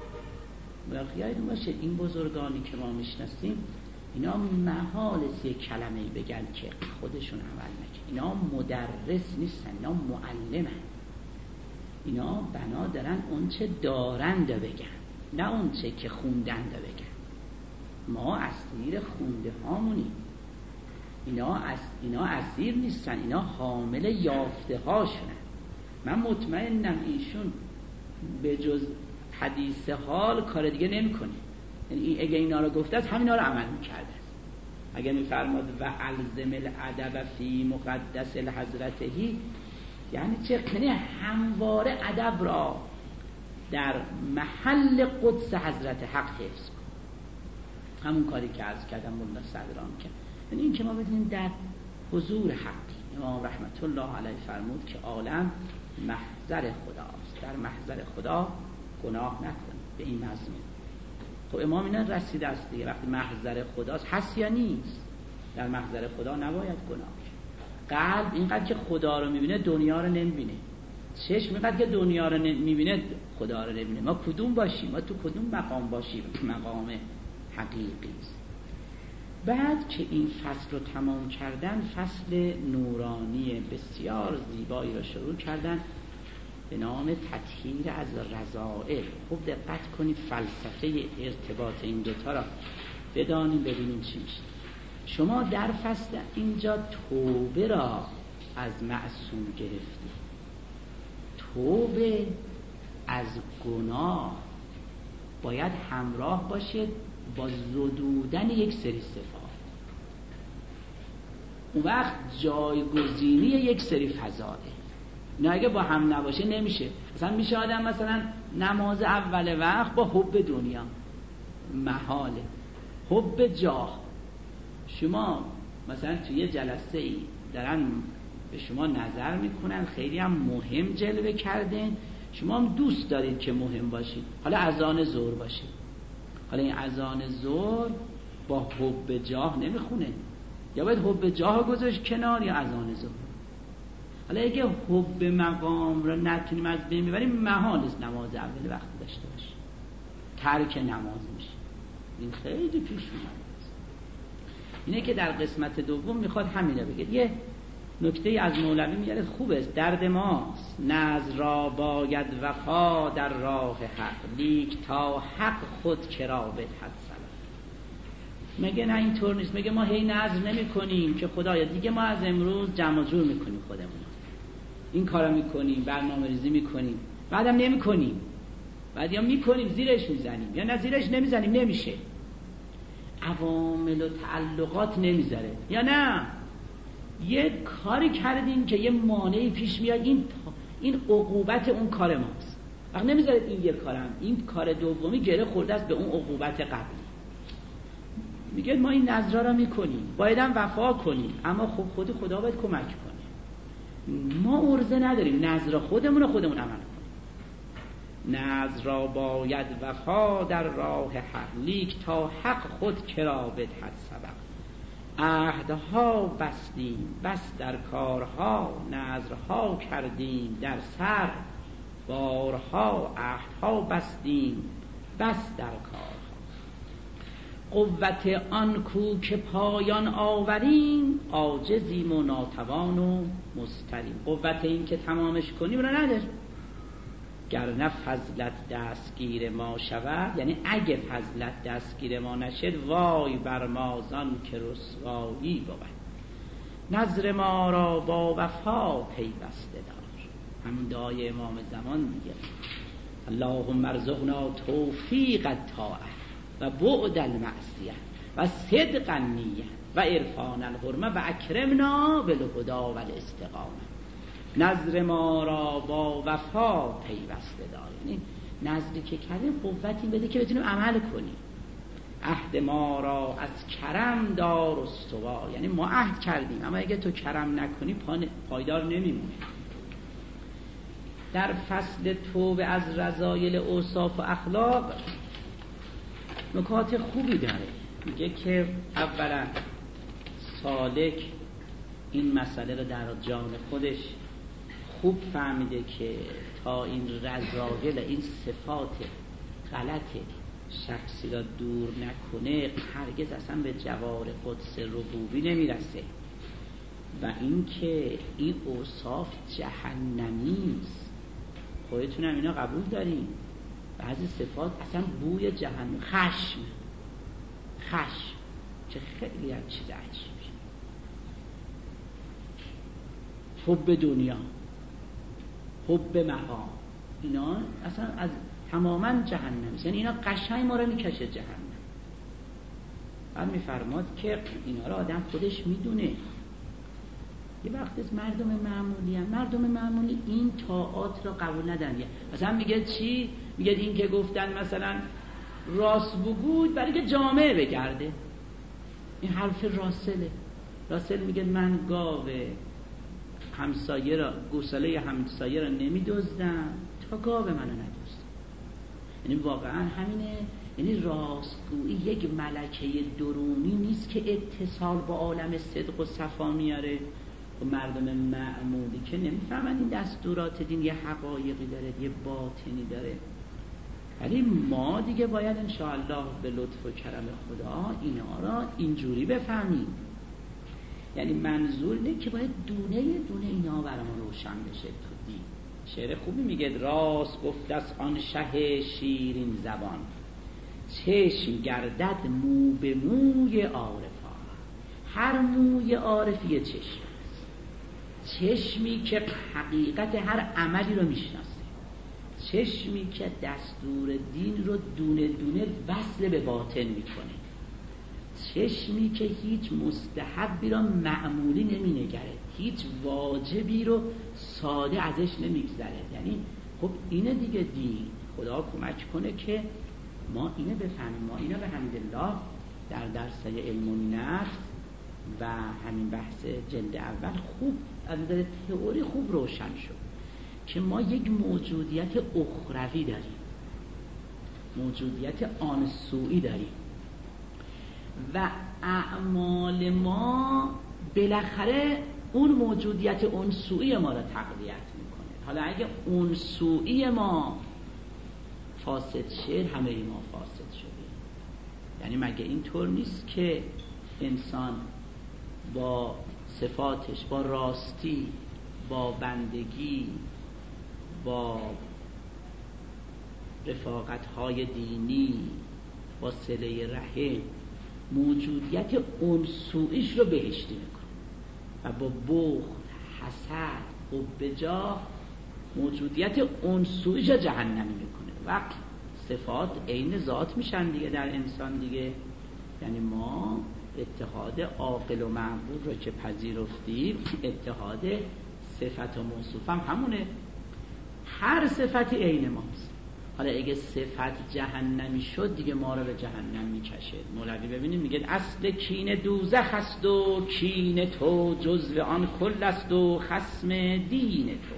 یادتون باشه این بزرگانی که ما میشناسیم اینا محال است یک کلمه بگن که خودشون عمل نکنن. اینا مدرس نیستن، اینا معلمن. اینا بنا دارن اون چه دارند بگن، نه اون چه که خوندند بگن. ما اسیر خونده هامونیم، اینا از اینا اسیر نیستن، اینا حامل یافته هاشونن. من مطمئنم ایشون به جز حدیث حال کار دیگه نمی‌کنه. یعنی اگه اینا رو گفته است همینا رو عمل می‌کرده. اگه می‌فرماد و الزم الادب فی مقدس الحضرتهی، یعنی چه؟ یعنی همواره ادب را در محل قدس حضرت حق حفظ کن. همون کاری که عرض کردم مولا صدران کرد. یعنی این که ما بدونیم در حضور حقی. امام رحمت الله علیه فرمود که عالم محضر خداست، در محضر خدا گناه نکن. به این مضمون خب امام اینا رسیده است دیگه. وقتی محضر خداست هست یا نیست؟ در محضر خدا نباید گناه. قلب اینقدر که خدا رو میبینه دنیا رو نمیبینه، چشم اینقدر که دنیا رو میبینه خدا رو نمیبینه. ما کدوم باشیم؟ ما تو کدوم مقام باشیم؟ مقام حقیقی است. بعد که این فصل رو تمام کردن، فصل نورانی بسیار زیبایی رو شروع کردن به نام تطهیر از رذائل. خوب دقت کنید فلسفه ارتباط این دوتا را بدانیم ببینیم چی میشه. شما در فصل اینجا توبه را از معصوم گرفتید. توبه از گناه باید همراه باشه با زدودن یک سری صفات. اون وقت جایگزینی یک سری فضائل. نه اگه با هم نباشه نمیشه. مثلا میشه آدم مثلا نماز اول وقت با حب دنیا محاله، حب جاه. شما مثلا توی یه جلسه ای دارن به شما نظر میکنن خیلی هم مهم جلوه کردن، شما هم دوست دارید که مهم باشید. حالا اذان ظهر باشه، حالا این اذان ظهر با حب جاه نمیخونه، یا باید حب جاه گذاشت کنار یا اذان ظهر. حالا اگه حب مقام را نتونیم از بین ببریم محال است نماز اول وقت داشته باشه، ترک نماز میشه. این خیلی پیش اومده. اینه که در قسمت دوم میخواد همین رو بگه. یه نکته از مولوی میگه خوب است، درد ماست نذر را باید وفا در راه حق، لیک تا حق خود کرا بدهد سلام. میگه نه اینطور نیست. میگه ما هی نذر نمی کنیم که خدایا دیگه ما از امروز جمع جور میکنیم خودمون، این کارا میکنیم، برنامه ریزی میکنیم، بعدم نمی کنیم، بعد یا میکنیم زیرش میزنیم یا نه زیرش نمیزنیم، نمیشه. عوامل و تعلقات نمیذاره، یا نه یه کاری کردیم که یه مانعی پیش میاد، این این عقوبت اون کار ماست. وقت نمیذاره این یه کارم، این کار دومی گره خورده است به اون عقوبت قبلی. میگه ما این نذرا را میکنیم، باید هم وفا کنیم، اما خب خود خدا باید کمک کنه. ما عرضه نداریم، نذر خودمون رو خودمون عمل کنیم. نذر را باید وفا در راه حق، لیک تا حق خود کرا بدهد سبق. عهدها بستیم بس در کارها، نذرها کردیم در سر. بارها عهدها بستیم بس در کارها. قوت آن کو که پایان آوریم، عاجزیم و ناتوان و مضطریم. قوت این که تمامش کنیم رو نداریم، گرنه فضلت دستگیر ما شود، یعنی اگه فضلت دستگیر ما نشد، وای بر ما زان که رسوایی بود. نذر ما را با وفا پیوسته دار، همون دعای امام زمان دیگه. اللهم ارزقنا توفیق الطاعه و بعد المعصیه و صدق النیه و عرفان الحرمه و اکرمنا بالهدی و الاستقامه. نذر ما را با وفا پیوسته دار، یعنی نذری که کردیم قوتی بده که بتونیم عمل کنیم. عهد ما را از کرم دار استوار، یعنی ما عهد کردیم اما اگه تو کرم نکنی پایدار نمیمونه. در فصل توبه از رذایل اوصاف و اخلاق نکات خوبی داره. میگه که اولا سالک این مسئله رو در جان خودش خوب فهمیده که تا این رذایل، این صفات غلط شخصی را دور نکنه هرگز اصلا به جوار قدس ربوبی نمیرسه. و این که این اوصاف جهنمی است. خودتون هم اینا قبول دارین؟ بعضی صفات اصلا بوی جهنم، خشم خشم چه خیلی از چیز عجیبی، حب دنیا، حب مقام، اینا اصلا از تماما جهنم، یعنی اینا قشنگ ما رو میکشه جهنم. بعد میفرماد که اینا رو آدم خودش میدونه. یه وقتی از مردم معمولی هم. مردم معمولی این طاعات را قبول ندارن. مثلا میگه چی؟ میگه این که گفتن مثلا راست بگوید برای که جامعه بگرده، این حرف راسله. راسل میگه من گاو همسایه را، گوساله همسایه را نمیدزدم تا گاو منو ندزدم. یعنی واقعا همینه. یعنی راستگویی یک ملکه درونی نیست که اتصال با عالم صدق و صفا میاره. و مردم معمولی که نمیفهمن این دستورات دین یه حقایقی داره، یه باطنی داره. ولی ما دیگه باید انشاءالله به لطف و کرم خدا اینا را اینجوری بفهمیم. یعنی منظور اینه که باید دونه دونه اینا برامون روشن بشه تو دین. شعر خوبی میگه راست گفت از آن شه شیرین زبان، چشم گردد مو به موی عارفان. هر موی عارفی چشم، چشمی که حقیقت هر عملی رو میشناسه، چشمی که دستور دین رو دونه دونه وصل به باطن میکنه، چشمی که هیچ مستحبی رو معمولی نمینگره، هیچ واجبی رو ساده ازش نمیگذره. یعنی خب اینه دیگه دین. خدا کمک کنه که ما اینه بفهمیم. ما اینه به حمدالله در درس علم نفس و همین بحث جلد اول خوب از نظر تئوری خوب روشن شد که ما یک موجودیت اخروی داریم، موجودیت آنسویی داریم و اعمال ما بالاخره اون موجودیت انسویی ما را تقویت میکنه. حالا اگه انسویی ما فاسد شه همه ما فاسد شده. یعنی مگه این طور نیست که انسان با صفاتش، با راستی، با بندگی، با رفاقت‌های دینی، با صله رحم موجودیت انسویش رو بهشتی میکنه و با بخل، حسد، حب جاه موجودیت انسویش رو جهنمی میکنه. وقت صفات عین ذات میشن دیگه در انسان دیگه. یعنی ما اتحاد عاقل و معقول رو که پذیرفتیم، اتحاد صفت و موصوف هم همونه. هر صفتی عین ماست. حالا اگه صفت جهنمی شد دیگه ما رو به جهنم میکشه. مولوی ببینیم میگه اصل کین دوزخ است و کین تو جزو آن کل است و خصم دین تو.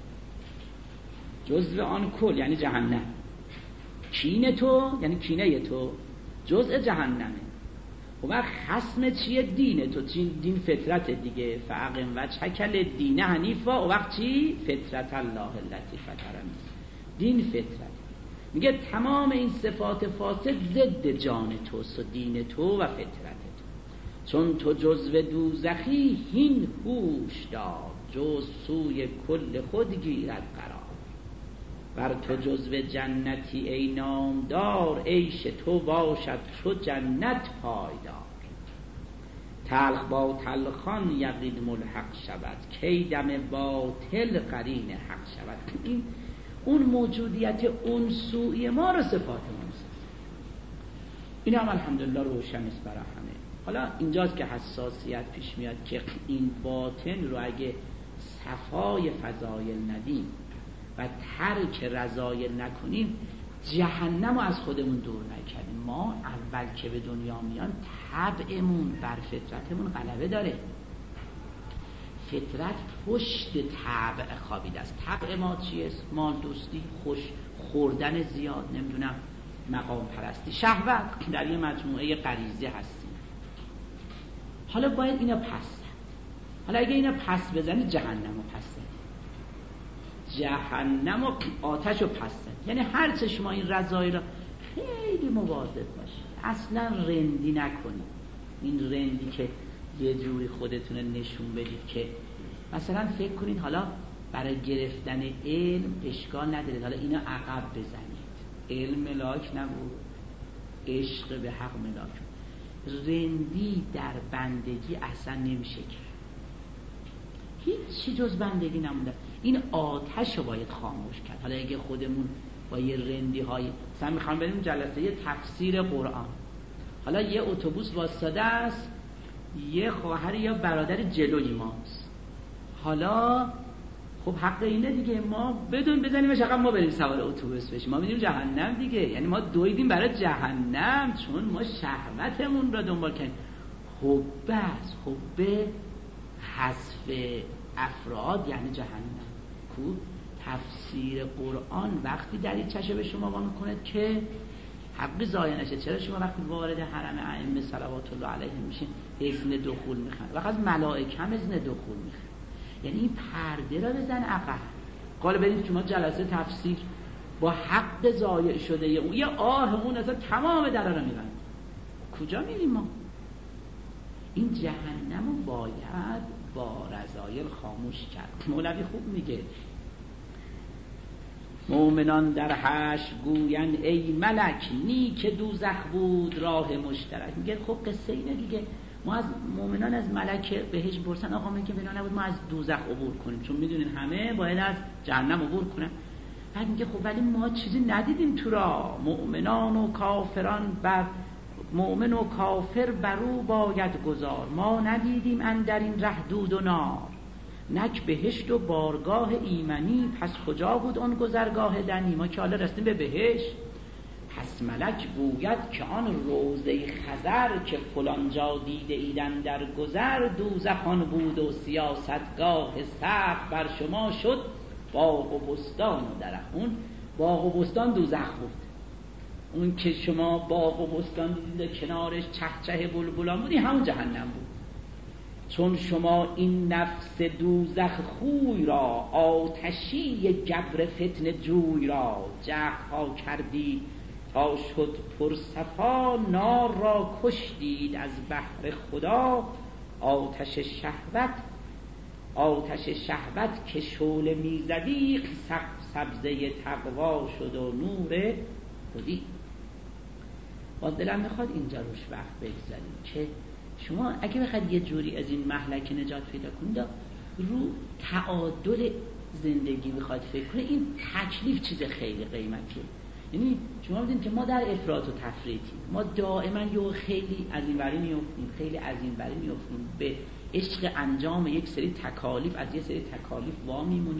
جزو آن کل یعنی جهنم، کین تو یعنی کینه تو جزء جهنمه. و وقت خصم چیه؟ دین تو. دین فطرت دیگه. فاقم و چکل دین حنیفا. و وقت چی؟ فطرت الله التي فطرنی. دین فطرت. میگه تمام این صفات فاسد ضد جان توست و دین تو و فطرت تو. چون تو جزو دوزخی هین هوش دار، جز سوی کل خود گیرد قرار. بر تو جزو جنتی ای نامدار، عیش تو باشد چو جنت پایدار. تلخ با تلخان یقین ملحق شود، کی دم باطل قرین حق شود. این اون موجودیت اون سوی ما رو صفات ما است. این هم الحمدلله روشن است برای همه. حالا اینجاست که حساسیت پیش میاد که این باطن رو اگه صفای فضایل ندیم و ترک رذایل نکنیم، جهنم رو از خودمون دور نکردیم. ما اول که به دنیا میان طبعمون بر فطرتمون غلبه داره. فطرت پشت طبع خوابیده است. طبع ما چیست؟ مال دوستی، خوش خوردن زیاد، نمیدونم مقام پرستی، شهوت. در یه مجموعه غریزه هستیم. حالا باید اینا پس زد. حالا اگه اینا پس بزنی جهنم رو پس زد. جهنم و آتش رو پس زد. یعنی هر چه شما این رذایل رو خیلی مواظب باشید، اصلا رندی نکنید. این رندی که یه جوری خودتون نشون بدید که مثلا فکر کنید حالا برای گرفتن علم اشکال ندارید، حالا اینا عقب بزنید. علم ملاک نبود، عشق به حق ملاک. رندی در بندگی اصلا نمیشه کرد. هیچی جز بندگی نمونده. این آتش رو باید خاموش کرد. حالا اگه خودمون با یه رندی های مثلا میخوام بریم جلسه یه تفسیر قرآن، حالا یه اتوبوس واسطه است، یه خواهر یا برادر جلوی ماست، حالا خب حق اینه دیگه ما بدون بزنیمش عقب، ما بریم سوار اتوبوس بشیم، ما میریم جهنم دیگه. یعنی ما دویدیم برای جهنم چون ما شهوتمون را دنبال کردیم. حب است، حب حذف افراد یعنی جهنم. کو تفسیر قرآن وقتی دریچه‌شو به شما وا میکنه که حق ضایع نشه. چرا شما وقتی وارد حرم ائمه صلوات الله علیهم میشین اذن دخول میخوان، وقت از ملائکه هم اذن دخول میخوان. یعنی این پرده را بزن عقب. قال برید شما جلسه تفسیر با حق ضایع شده اون یه آه اون اصلا تمام درا رو میبند. کجا میریم ما؟ این جهنم رو باید با رذایل خاموش کرد. مولوی خوب میگه مؤمنان در حشر گویند ای ملک، نیک دوزخ بود راه مشترک. میگه خب قصه اینه دیگه، ما از مؤمنان از ملک بهش برسن آقا میگه بنا نبود ما از دوزخ عبور کنیم، چون میدونین همه باید از جهنم عبور کنن. بعد میگه خب ولی ما چیزی ندیدیم تو را، مؤمنان و کافران بر مؤمن و کافر برو باید گذار، ما ندیدیم اندر این ره دود و نار، نک بهشت و بارگاه ایمنی، پس کجا بود اون گذرگاه دنی. ما که حالا رسیدیم به بهشت، پس ملک گوید که آن روضه خضر، که فلان جا دیده ایدن در گذر، دوزخان بود و سیاستگاه سخت، بر شما شد باغ و بستان و درخت. اون باغ و بستان دوزخ بود، اون که شما باغ و بستان دیدید کنارش چهچه بلبلان بودی همون جهنم بود. چون شما این نفس دوزخ خوی را، آتشی گبر فتن جوی را، جهها کردید تا شد پرصفا، نار را کشتید از بحر خدا، آتش شهوت آتش شهوت که شعله میزدی، سبزه تقوا شد و نور خودی. باز دلم میخواد اینجا روش وقت بگذاریم که شما اگه بخواید یه جوری از این مهلک نجات پیدا کنید، رو تعادل زندگی بخواید فکر کنید، این تکلیف چیز خیلی قیمتیه. یعنی شما میدونید که ما در افراط و تفریطیم، ما دائما یه خیلی از این وری میافتیم، خیلی از این وری میافتیم، به عشق انجام یک سری تکالیف از یک سری تکالیف وا میمونیم.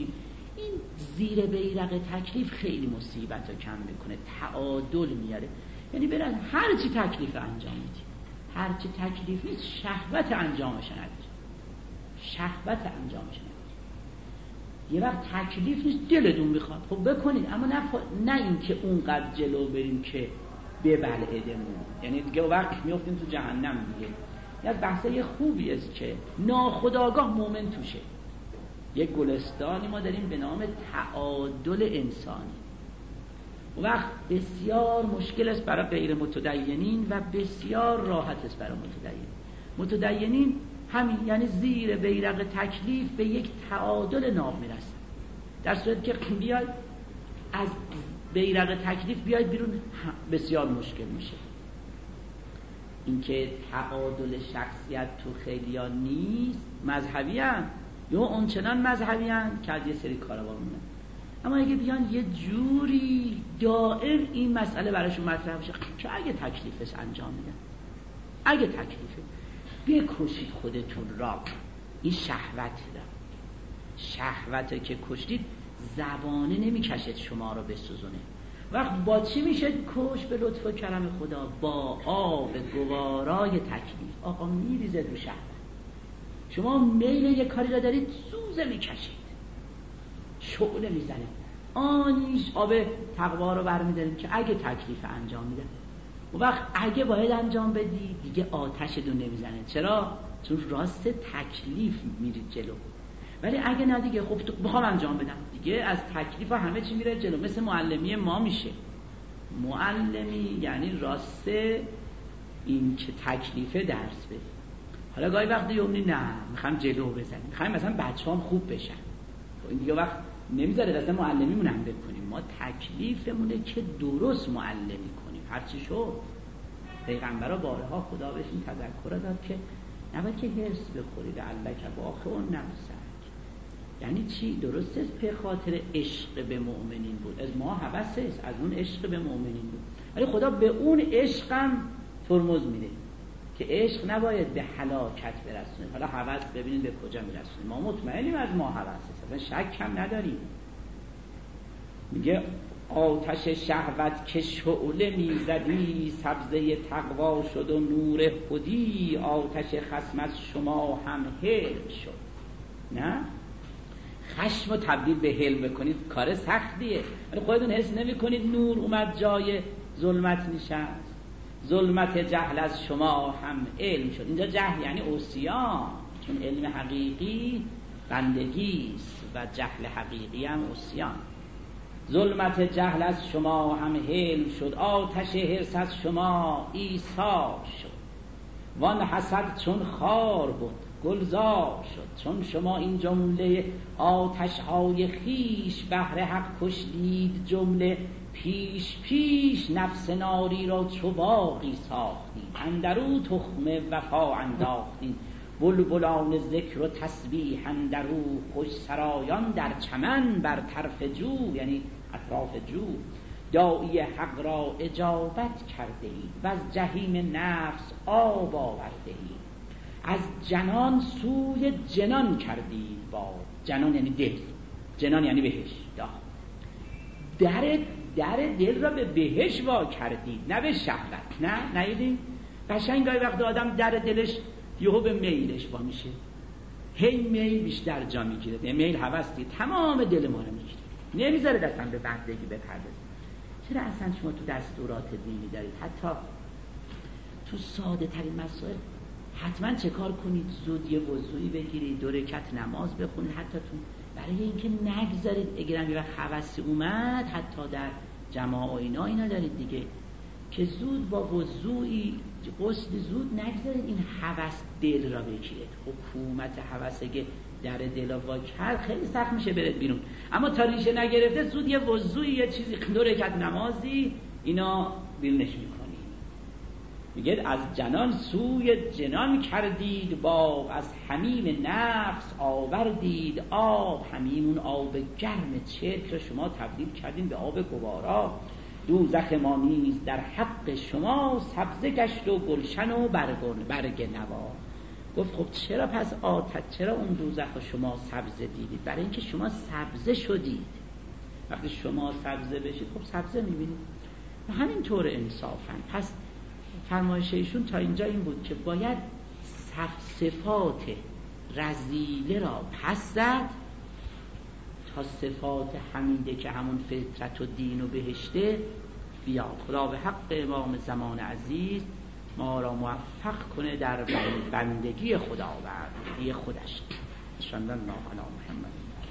این زیر بیرق تکلیف خیلی مصیبت رو کم میکنه، تعادل میاره. یعنی برن هر چی تکلیف انجام میدی، هر چی تکلیف نیست شهوت انجامش نداری، شهوت انجامش نداری. یه وقت تکلیف نیست دلتون میخواد خب بکنید، اما نه نه این که اونقدر جلو بریم که ببلعدمون، یعنی دیگه وقت میافتیم تو جهنم دیگه. یک بحثه خوبی است که ناخودآگاه مومن توشه. یک گلستانی ما داریم به نام تعادل انسانی. اون وقت بسیار مشکل است برای غیر متدینین و بسیار راحت است برای متدینین. متدینین همین، یعنی زیر بیرق تکلیف به یک تعادل ناب میرسن. در صورتی که بیاید از بیرق تکلیف بیاید بیرون بسیار مشکل میشه. اینکه تعادل شخصیت تو خیلیا نیست، مذهبی هم یا اونچنان مذهبی هم که از یه سری کارا مونن. اما اگه بیان یه جوری دائم این مسئله براشون مطرح بشه که اگه تکلیفش انجام میدن، اگه تکلیفه بکشید خودتون را، این شهوت ده. شهوت که کشتید زبانه نمیکشد شما رو بسوزونه. وقت با چی میشه کش؟ به لطف و کرم خدا، با آب گوارای تکلیف. آقا میریزه رو شهوت. شما میل یک کاری را دارید سوزه میکشید، شعله میزنه، آنیش آب تقوا رو برمیداریم که اگه تکلیف انجام میده. و وقت اگه باید انجام بدی دیگه آتشتون نمیزنه. چرا؟ چون راست تکلیف میرید جلو. ولی اگه نه دیگه خب تو بخوام انجام بدم دیگه از تکلیف همه چی میره جلو. مثل معلمی ما میشه. معلمی یعنی راست این که تکلیفه درس بده. حالا گاهی وقتی یومنی نه میخوام جلو بزنیم، میخوایم مثلا بچه‌هام خوب بشن، این دیگه وقت نمیذاره اصلا معلمیمون هم بکنیم. ما تکلیفمونه که درست معلمی کنیم. هرچی شد پیغمبرها بارها خدا بهشون تذکر داد که نباید که حرص بخورید، علک باخع نفسک. یعنی چی؟ درست است به خاطر عشق به مؤمنین بود، از ما هوس است، از اون عشق به مؤمنین بود، ولی خدا به اون عشقم ترمز میده که عشق نباید به هلاکت برسونه. حالا هوس ببینید به کجا میرسونه. ما مطمئنیم از ما هوس است، اصلا شک هم نداریم. میگه آتش شهوت که شعله میزدی، سبزه تقوا شد و نور خودی، آتش خصم از شما هم حلم شد. نه خشم رو تبدیل به حلم بکنید کار سختیه، ولی خودتون حس نمی کنید نور اومد جای ظلمت نشست. ظلمت جهل از شما هم علم شد. اینجا جهل یعنی عصیان، چون علم حقیقی بندگی است و جهل حقیقی هم عصیان. ظلمت جهل از شما هم حلم شد، آتش حرص از شما ایثار شد. وان حسد چون خار بود گلزار شد، چون شما این جمله آتش های خیش بهر حق کشتید جمله، پیش پیش نفس ناری را چو باغی ساختید، اندرو تخم وفا انداختید، بلبلان ذکر و تسبیح اندرو، خوش سرایان در چمن بر طرف جو، یعنی اطراف جو، داعی حق را اجابت کرده اید و از جحیم نفس آب آورده اید، از جنان سوی جنان کردید با. جنان یعنی دل، جنان یعنی بهش. در در دل را به بهش وا کردید، نه به شهوت. نه نیدید قشنگ گاهی وقت آدم در دلش یهو به میلش وا میشه، هی میل بیشتر جا میگیره، میل هوستی تمام دل ما رو میگیره، نمیذاره دستم به بندگی بپردازه. چرا اصلا شما تو دستورات دینی دارید حتی تو ساده ترین مسائل حتما چه کار کنید؟ زود یه وضوئی بگیرید، دو رکعت نماز بخونید، حتی تو برای اینکه نگذارید اگرم یه وقت هوس اومد حتی در جماع و اینا اینا دارید دیگه که زود با وضوئی غسل زود نگذارید این هوس دل را بگیرید. حکومت هوس که در دل وا کرد خیلی سخت میشه برید بیرون، اما تا ریشه نگرفته زود یه وضوئی یه چیزی دو رکعت نمازی اینا بیرونش میکنید. میگه از جنان سوی جنان کردید باب، از حمیم نفس آوردید آب. حمیمون آب گرم چرک را شما تبدیل کردین به آب گوارا. دوزخ ما نیز در حق شما سبزه گشت و گلشن و برگ نوا. گفت خب چرا پس آتش، چرا اون دوزخ شما سبزه دیدید؟ برای اینکه شما سبزه شدید. وقتی شما سبزه بشید خب سبزه میبینید. و همینطور انصافا. پس فرمایش ایشون تا اینجا این بود که باید صفات رذیله را پس زد تا صفات حمیده که همون فطرت و دین و بهشته بیاد. خدا به حق امام زمان عزیز ما را موفق کنه در بندگی خداوندی خودش. اشهد ان لا اله الا الله محمد